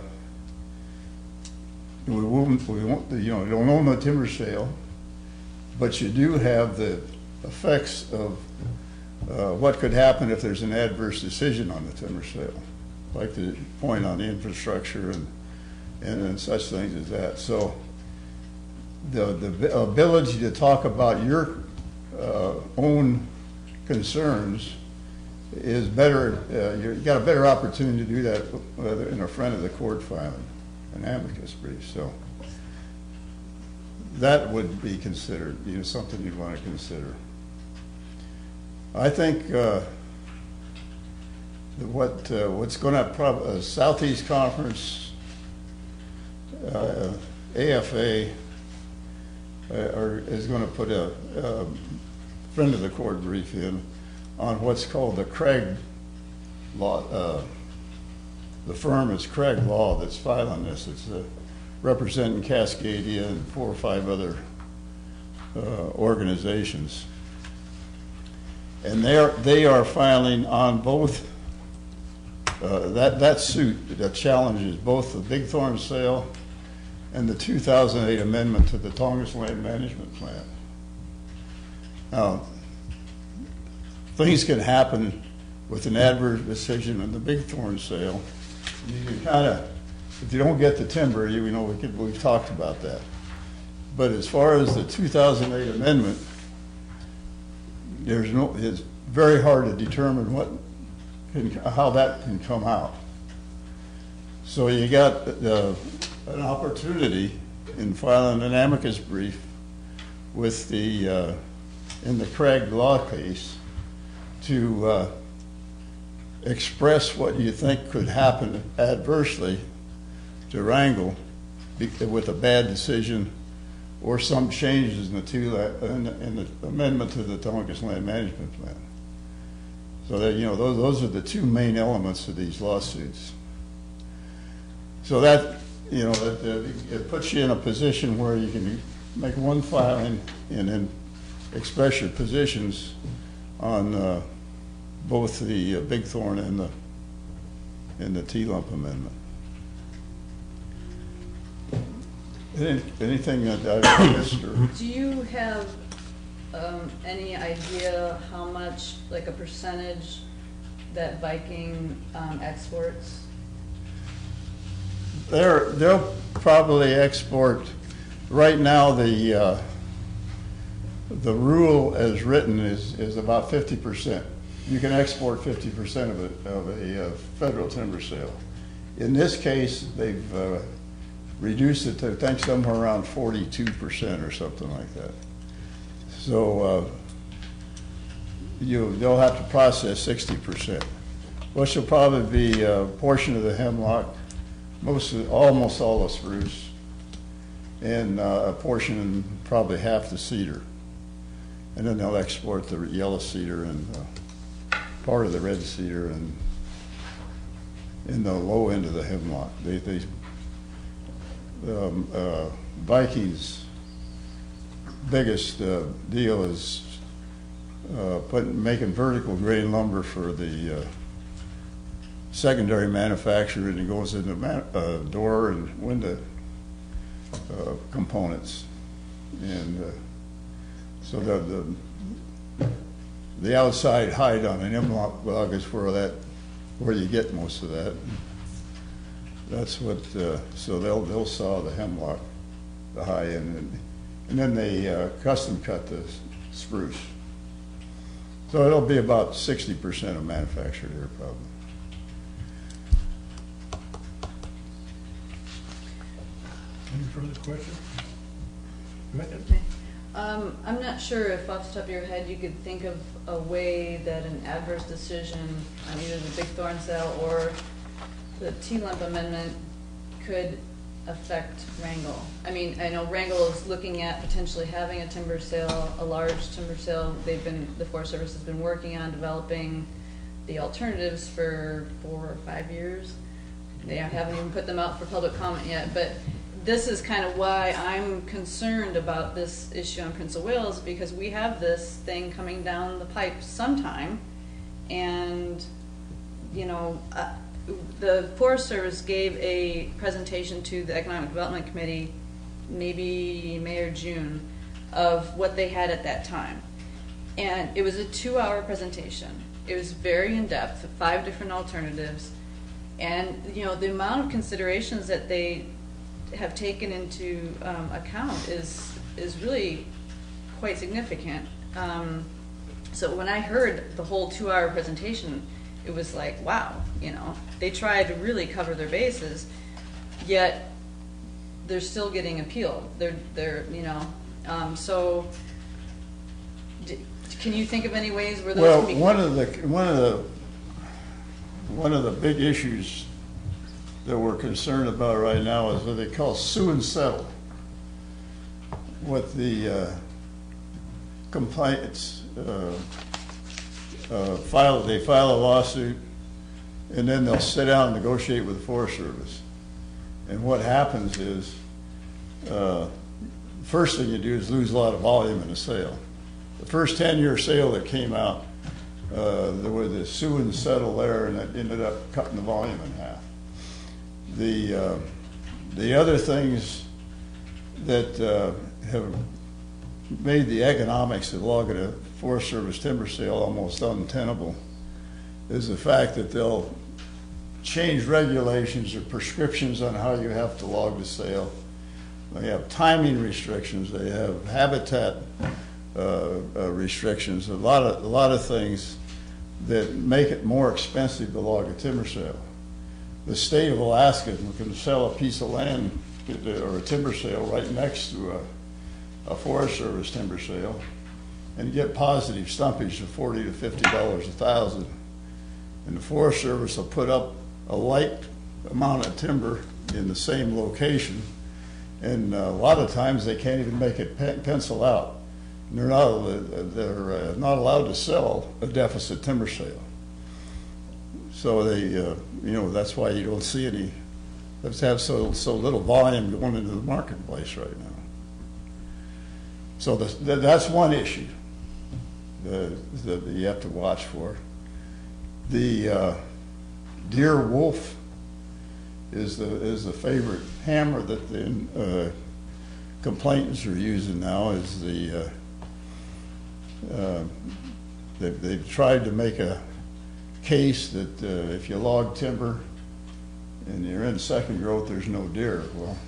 we won't, we won't, you know, don't own the timber sale, but you do have the effects of uh, what could happen if there's an adverse decision on the timber sale, like the point on the infrastructure and, and, and such things as that. So the, the ability to talk about your uh, own concerns is better, uh, you've got a better opportunity to do that uh, in a front of the court filing, an amicus brief. So that would be considered, you know, something you'd want to consider. I think uh, what uh, what's going to prob- uh, Southeast Conference, uh, A F A, uh, are, is going to put a, a friend of the court brief in on what's called the Craig Law. Uh, the firm is Craig Law that's filing this. It's uh, representing Cascadia and four or five other uh, organizations. And they are, they are filing on both, uh, that, that suit that challenges both the Big Thorn sale and the two thousand eight amendment to the Tongass Land Management Plan. Now, things can happen with an adverse decision on the Big Thorn sale. You can kind of, if you don't get the timber, you know, we could, we've talked about that. But as far as the two thousand eight amendment, there's no, it's very hard to determine what can, how that can come out. So you got uh, an opportunity in filing an amicus brief with the, uh, in the Craig Law case, to uh, express what you think could happen adversely to Wrangell with a bad decision or some changes in the two in the, in the amendment to the Tongass Land Management Plan. So that, you know, those those are the two main elements of these lawsuits. So that, you know, that, uh, it puts you in a position where you can make one filing and then express your positions on uh, both the uh, Big Thorn and the and the T-Lump amendment. Any, anything that I've missed or? Do you have um, any idea how much, like a percentage that Viking, um, exports? They're, they'll probably export, right now, the, uh, the rule as written is, is about fifty percent. You can export fifty percent of a, of a uh, federal timber sale. In this case, they've uh, reduced it to, I think, somewhere around forty-two percent or something like that. So uh, you, they'll have to process sixty percent, which will probably be a portion of the hemlock, most of, almost all the spruce, and uh, a portion, probably half the cedar. And then they'll export the yellow cedar and uh, part of the red cedar and in the low end of the hemlock. They, they um, uh, Viking's biggest uh, deal is uh, putting, making vertical grain lumber for the uh, secondary manufacturer, and it goes into man, uh, door and window uh, components. And uh, so the, the the outside hide on an hemlock log is where that where you get most of that. That's what. Uh, so they'll they'll saw the hemlock, the high end, and, and then they uh, custom cut the spruce. So it'll be about sixty percent of manufactured here probably. Any further questions? Go ahead. Okay. Um, I'm not sure if off the top of your head you could think of a way that an adverse decision on either the Big Thorn sale or the T-Lump amendment could affect Wrangell. I mean, I know Wrangell is looking at potentially having a timber sale, a large timber sale. They've been, the Forest Service has been working on developing the alternatives for four or five years. They haven't even put them out for public comment yet, but this is kind of why I'm concerned about this issue on Prince of Wales, because we have this thing coming down the pipe sometime, and you know, uh, the Forest Service gave a presentation to the Economic Development Committee, maybe May or June, of what they had at that time, and it was a two-hour presentation. It was very in-depth, five different alternatives, and you know, the amount of considerations that they have taken into um, account is is really quite significant. Um, so when I heard the whole two-hour presentation, it was like, wow, you know, they tried to really cover their bases, yet they're still getting appealed. They're they're you know, um, so d can you think of any ways where those well, can be? one of the one of the one of the big issues that we're concerned about right now is what they call sue and settle. What the uh, complaints uh, uh, file, they file a lawsuit, and then they'll sit down and negotiate with the Forest Service. And what happens is, uh, first thing you do is lose a lot of volume in the sale. The first ten-year sale that came out, uh, there was a sue and settle there, and it ended up cutting the volume in half. The, uh, the other things that uh, have made the economics of logging a Forest Service timber sale almost untenable is the fact that they'll change regulations or prescriptions on how you have to log the sale. They have timing restrictions. They have habitat uh, uh, restrictions. A lot of a lot of things that make it more expensive to log a timber sale. The state of Alaska can sell a piece of land or a timber sale right next to a, a Forest Service timber sale and get positive stumpage of forty to fifty dollars a thousand. And the Forest Service will put up a light amount of timber in the same location, and uh, a lot of times they can't even make it pe pencil out. And they're not they're uh, not allowed to sell a deficit timber sale. So they, uh, you know, that's why you don't see any. Let's have so so little volume going into the marketplace right now. So the, the, that's one issue that, that you have to watch for. The uh, deer wolf is the is the favorite hammer that the uh, complainants are using now. Is the uh, uh, they've, they've tried to make a case that uh, if you log timber and you're in second growth, there's no deer. Well,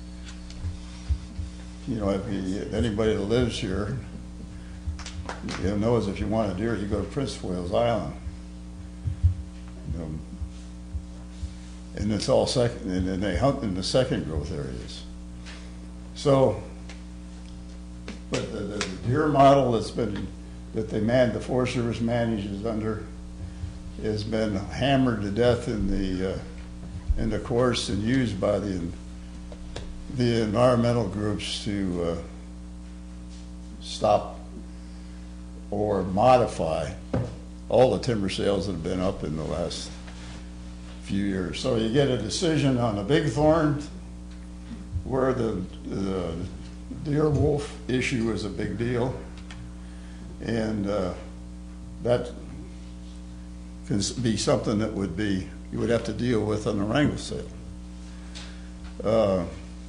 you know, if you, anybody that lives here, you know, knows if you want a deer, you go to Prince of Wales Island. You know, and it's all second, and then they hunt in the second growth areas. So, but the, the deer model that's been, that they man, the Forest Service manages under, has been hammered to death in the, uh, in the course and used by the, the environmental groups to uh, stop or modify all the timber sales that have been up in the last few years. So you get a decision on the Bigthorn where the, the deer wolf issue is a big deal, and uh, that can be something that would be, you would have to deal with on the wrangle sale. Uh,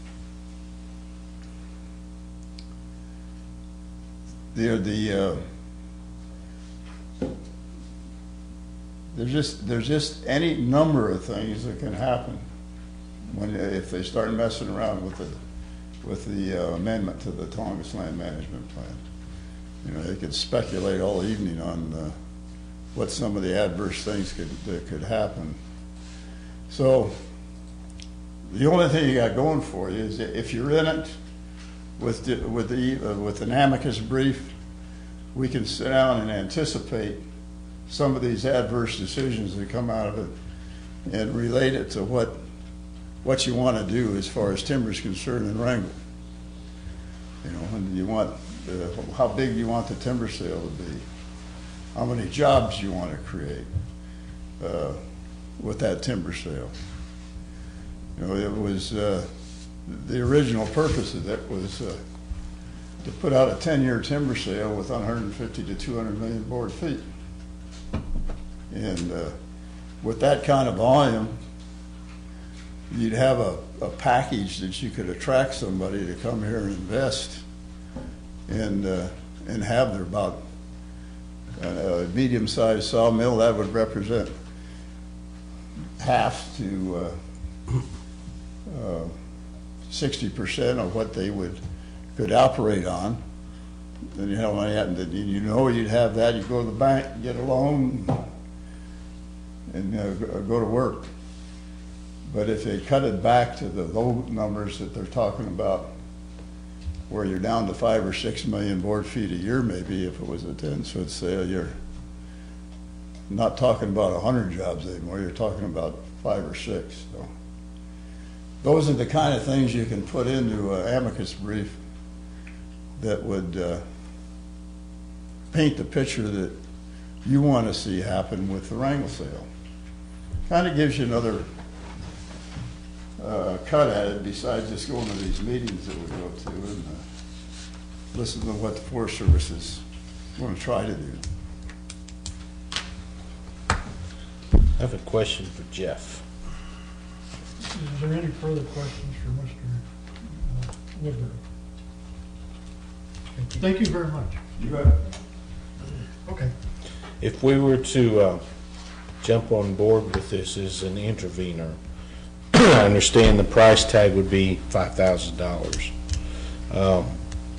the the uh, there's just there's just any number of things that can happen when if they start messing around with the with the uh, amendment to the Tongass Land Management Plan. You know, they could speculate all evening on uh, what some of the adverse things could that could happen. So the only thing you got going for you is if you're in it with the, with the uh, with an amicus brief, we can sit down and anticipate some of these adverse decisions that come out of it and relate it to what what you want to do as far as timber is concerned in Wrangell. You know, and you want uh, how big do you want the timber sale to be? How many jobs you want to create uh, with that timber sale? You know, it was uh, the original purpose of that was uh, to put out a ten-year timber sale with one hundred fifty to two hundred million board feet. And uh, with that kind of volume, you'd have a, a package that you could attract somebody to come here and invest and uh, and have their about a medium-sized sawmill that would represent half to uh, uh, sixty percent of what they would could operate on. Then you have money, and you know you'd have that. You go to the bank, get a loan, and uh, go to work. But if they cut it back to the low numbers that they're talking about, where you're down to five or six million board feet a year, maybe if it was a ten foot sale, you're not talking about a hundred jobs anymore. You're talking about five or six. So those are the kind of things you can put into an amicus brief that would uh, paint the picture that you want to see happen with the Wrangell sale. Kind of gives you another uh, cut at it besides just going to these meetings that we go to and uh, listen to what the Forest Service is going to try to do. I have a question for Jeff. Is there any further questions for Mister uh, Woodbury? Thank you very much. You bet. Okay. If we were to uh, jump on board with this as an intervener, I understand the price tag would be five thousand dollars. Um,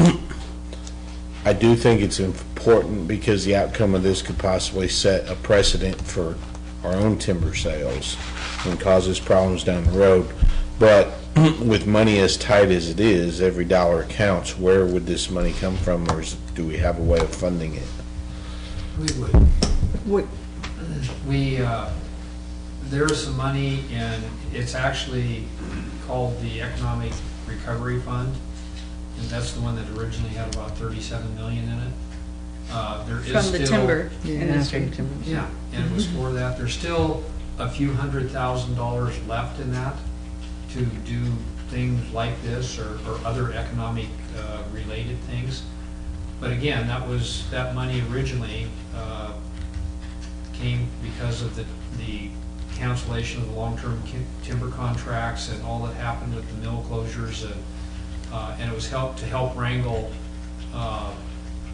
I do think it's important because the outcome of this could possibly set a precedent for our own timber sales and causes problems down the road. But with money as tight as it is, every dollar counts. Where would this money come from, or is, do we have a way of funding it? We would. Wait, We, uh, there is some money, and it's actually called the Economic Recovery Fund, and that's the one that originally had about thirty-seven million in it. Uh, there is From the still- timber Yeah, industry. from timber. Yeah, and it was for that. There's still a few hundred thousand dollars left in that to do things like this or, or other economic uh, related things. But again, that was, that money originally uh, came because of the, the cancellation of the long-term ki- timber contracts and all that happened with the mill closures, and uh, and it was help to help wrangle uh,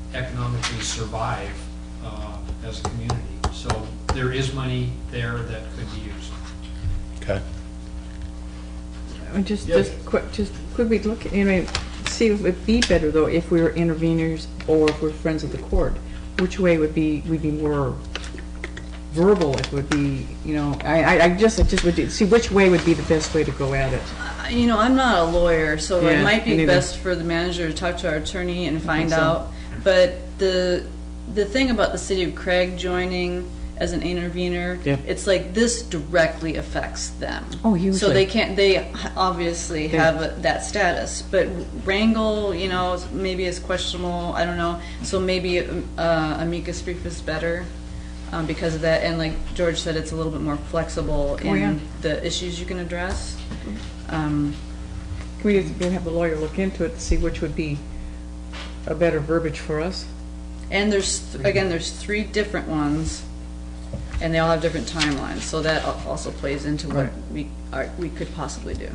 economically survive uh, as a community. So there is money there that could be used. Okay. Uh, Just, Yes. just quick, just, could we look, at- you know, see if it'd be better though if we were interveners or if we're friends of the court? Which way would be, we'd be more verbal, it would be, you know, I, I, I just, I just would, see which way would be the best way to go at it. You know, I'm not a lawyer, so Yeah, it might me be neither. best for the manager to talk to our attorney and find so. out. But the, the thing about the city of Craig joining as an intervener, Yeah. it's like this directly affects them. Oh, So hugely. they can't, they obviously Yeah. have a- that status, but Wrangle, you know, maybe is questionable, I don't know. So maybe uh, amicus brief is better um, because of that. And like George said, it's a little bit more flexible Oh, yeah. in the issues you can address. Um, Can we just have the lawyer look into it to see which would be a better verbiage for us? And there's, again, there's three different ones, and they all have different timelines, so that al- also plays into what Right. we, are, we could possibly do.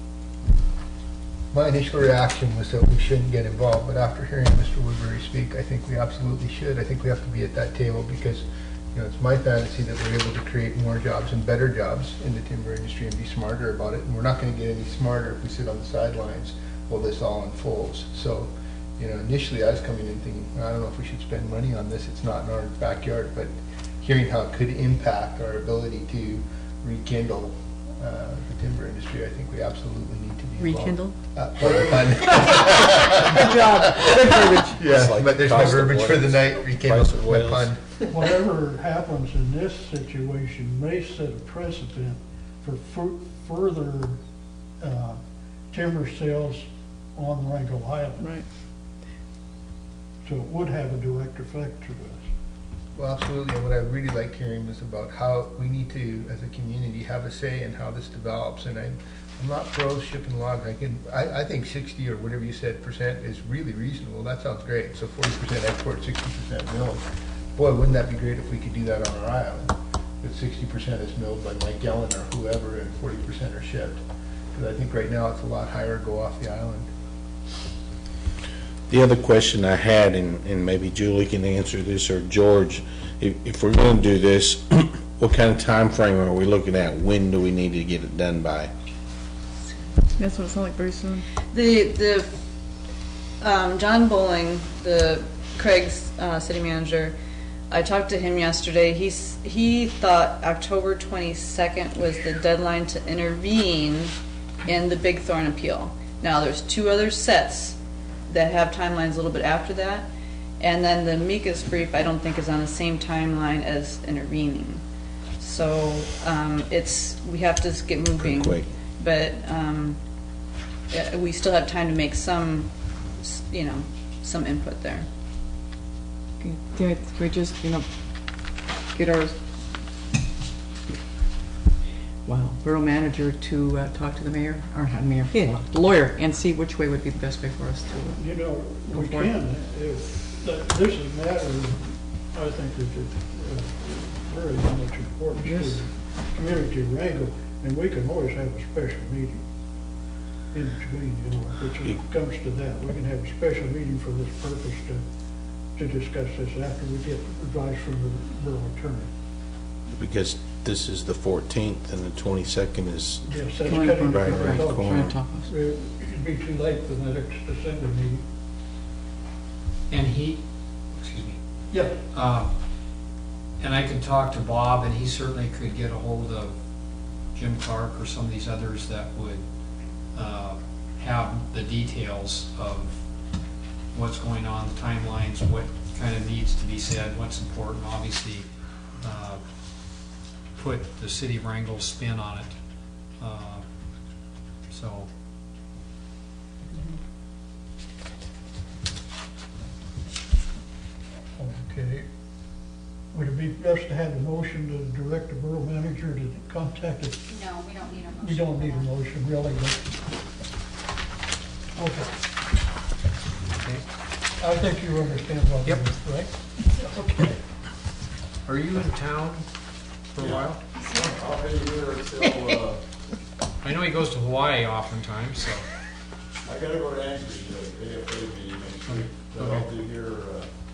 My initial reaction was that we shouldn't get involved, but after hearing Mister Woodbury speak, I think we absolutely should. I think we have to be at that table because, you know, it's my fantasy that we're able to create more jobs and better jobs in the timber industry and be smarter about it. And we're not going to get any smarter if we sit on the sidelines while this all unfolds. So, you know, initially I was coming in thinking, I don't know if we should spend money on this. It's not in our backyard, but hearing how it could impact our ability to rekindle uh, the timber industry, I think we absolutely need to be involved. Rekindle? Uh, well done. Good job, good verbiage. Yeah, like but there's my cost of verbiage for the oils. night, rekindle Price of my oils. pun. Whatever happens in this situation may set a precedent for fu- further uh, timber sales on Wrangell Island. Right. So it would have a direct effect to us. Well, absolutely, and what I really liked hearing was about how we need to, as a community, have a say in how this develops, and I'm, I'm not pro shipping logs, I can, I, I think sixty or whatever you said percent is really reasonable, that sounds great, so forty percent export, sixty percent milled. Boy, wouldn't that be great if we could do that on our island, that sixty percent is milled by Mike Ellen or whoever, and forty percent are shipped, because I think right now it's a lot higher go off the island. The other question I had, and, and maybe Julie can answer this, or George, if, if we're gonna do this, what kind of time frame are we looking at? When do we need to get it done by? That's what it sounds like, very soon. The, the, um, John Bowling, the Craig's, uh, city manager, I talked to him yesterday. He's, he thought October twenty-second was the deadline to intervene in the Big Thorn appeal. Now, there's two other sets that have timelines a little bit after that. And then the amicus brief, I don't think is on the same timeline as intervening. So, um, it's, we have to get moving. Quick. But, um, uh, we still have time to make some, s- you know, some input there. Can can we- can we just, you know, get our, wow, borough manager to uh, talk to the mayor, or not mayor, yeah, the lawyer, and see which way would be the best way for us to. You know, Go we for it. can, if, that- this is a matter, of, I think that it's uh, very much important to Yes. the community of Wrangell, and we can always have a special meeting in between, you know, which it comes to that. We can have a special meeting for this purpose to, to discuss this after we get advice from the borough attorney. Because this is the fourteenth and the twenty-second is, Yes, that's Right, cutting right, it right, close. corner. Trying to talk us. It- It'd be too late for the next December meeting. And he, excuse me, Yeah. uh, and I could talk to Bob, and he certainly could get a hold of Jim Clark or some of these others that would uh, have the details of what's going on, the timelines, what kind of needs to be said, what's important, obviously, uh, put the city of Wrangell's spin on it. Uh, So, Okay. Would it be best to have a motion to direct the borough manager to contact us? No, we don't need a motion. We don't for need a that. motion, really, but. Okay. okay. I think you understand what it Yep. is, right? Okay. Are you in town for a while? I'll be here until, uh, I know he goes to Hawaii oftentimes, so. I gotta go to Anchorage, uh, A F A meeting next week, but I'll be here, uh,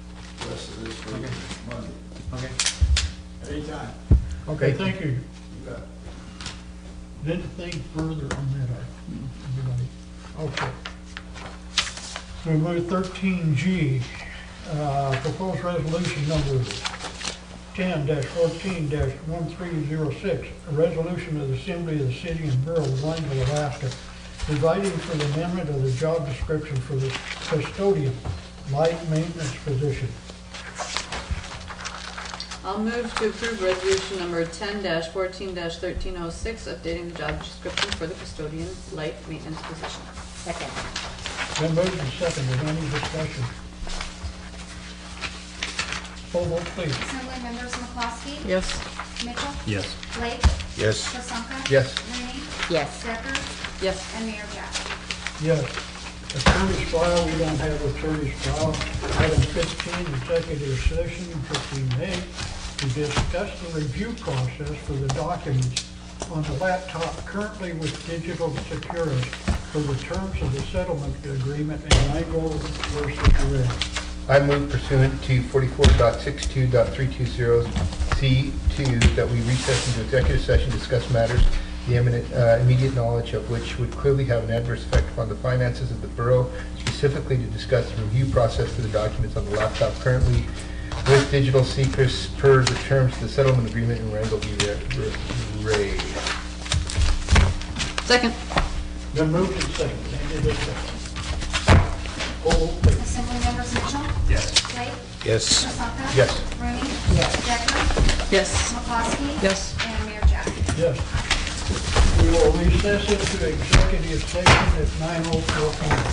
recess of this week, Monday. Okay. Anytime. Okay, thank you. You bet. Anything further on that, Art? Everybody? Okay. We move thirteen G, uh, proposed resolution number ten fourteen one three zero six, a resolution of the Assembly of the City and Borough of Lineville, Alaska, providing for the amendment of the job description for the custodian light maintenance position. I'll move to approve resolution number ten fourteen thirteen oh six, updating the job description for the custodian light maintenance position. Second. Then moved and seconded. Any discussion? Poll vote, please. Assembly members McCloskey? Yes. Mitchell? Yes. Blake? Yes. Prasanta? Yes. Rooney? Yes. Decker? Yes. And Mayor Jack? Yes. Attorney's file, we don't have attorney's file. Item fifteen, executive session, fifteen A, to discuss the review process for the documents on the laptop currently with Digital Securus for the terms of the settlement agreement and Lango versus Red. I move pursuant to forty-four point sixty-two point three two zero C two that we recess into executive session to discuss matters the eminent, uh, immediate knowledge of which would clearly have an adverse effect upon the finances of the borough, specifically to discuss the review process for the documents on the laptop currently with Digital Secrets per the terms of the settlement agreement in Wrangell v. Ray. Second. Then moved and seconded. Any discussion? Poll vote, please. Assembly members Mitchell? Yes. Blake? Yes. Prasanta? Yes. Rooney? Yes. Decker? Yes. McCloskey? Yes. And Mayor Jack? Yes. We will recess into executive session at nine oh four p m